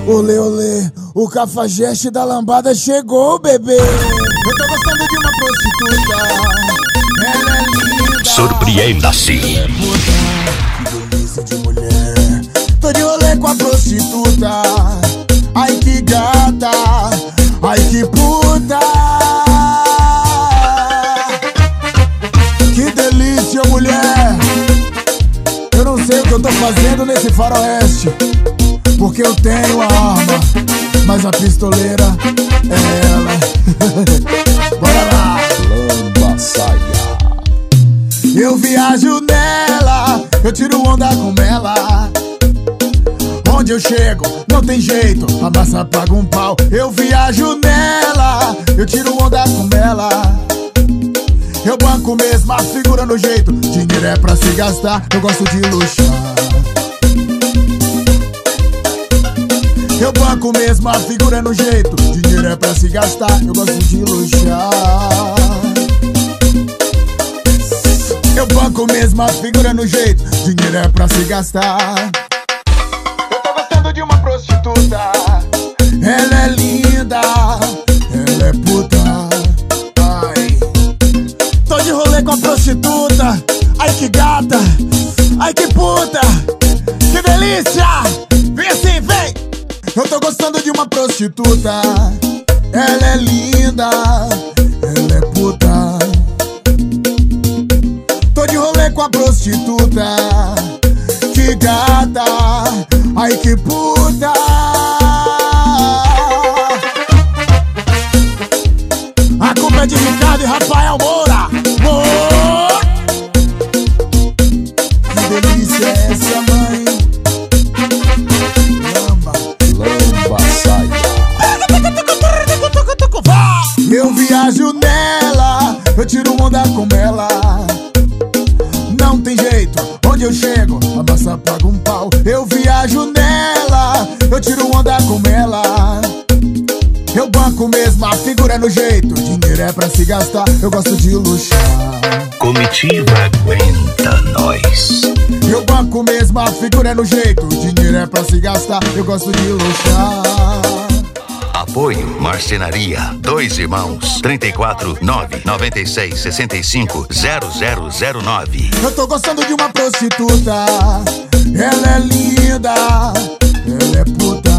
Olê, olê, o cafajeste da lambada chegou, bebê. Eu tô gostando de uma prostituta, ela é linda. Surpreenda-se. Que delícia de mulher. Tô de rolê com a prostituta. Ai que gata, ai que puta. Que delícia, mulher. Eu não sei o que eu tô fazendo nesse faroeste, porque eu tenho a arma, mas a pistoleira é ela. Bora lá. Lamba saia. Eu viajo nela, eu tiro onda com ela. Onde eu chego, não tem jeito, a massa paga um pau. Eu viajo nela, eu tiro onda com ela. Eu banco mesmo, a figura no jeito. Dinheiro é pra se gastar, eu gosto de luxar. Eu banco mesmo, a figura no jeito. Dinheiro é pra se gastar, eu gosto de luxar. Eu banco mesmo, a figura no jeito. Dinheiro é pra se gastar. Eu tô gostando de uma prostituta. Ela é linda, ela é puta. Ai, tô de rolê com a prostituta. Ai que gata, ai que puta. Que delícia, vem assim, vem. Eu tô gostando de uma prostituta. Ela é linda, ela é puta. Tô de rolê com a prostituta. Que gata, ai que puta. A culpa é de Ricardo e Rafael Moura. Que delícia é essa, mãe? Lamba saia. Eu viajo nela, eu tiro onda com ela. Não tem jeito, onde eu chego, a massa paga um pau. Eu viajo nela, eu tiro onda com ela. Eu banco mesmo, a figura é no jeito. Dinheiro é pra se gastar, eu gosto de luxar. Comitiva aguenta nós. Eu banco mesmo, a figura é no jeito. Dinheiro é pra se gastar, eu gosto de luxar. Apoio Marcenaria. 2 Irmãos. 34 996 65 0009. Eu tô gostando de uma prostituta. Ela é linda, ela é puta.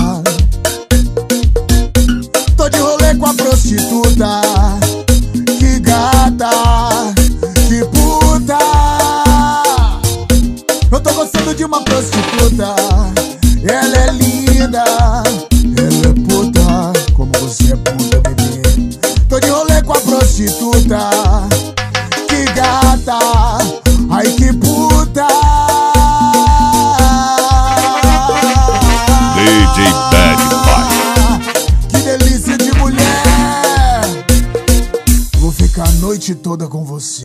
Tô de rolê com a prostituta. Que gata, que puta. Eu tô gostando de uma prostituta. Ela é linda, ela é puta. Como você é puta, bebê. Tô de rolê com a prostituta. Que gata, ai que puta. DJ Bad Boy. Que delícia de mulher. Vou ficar a noite toda com você.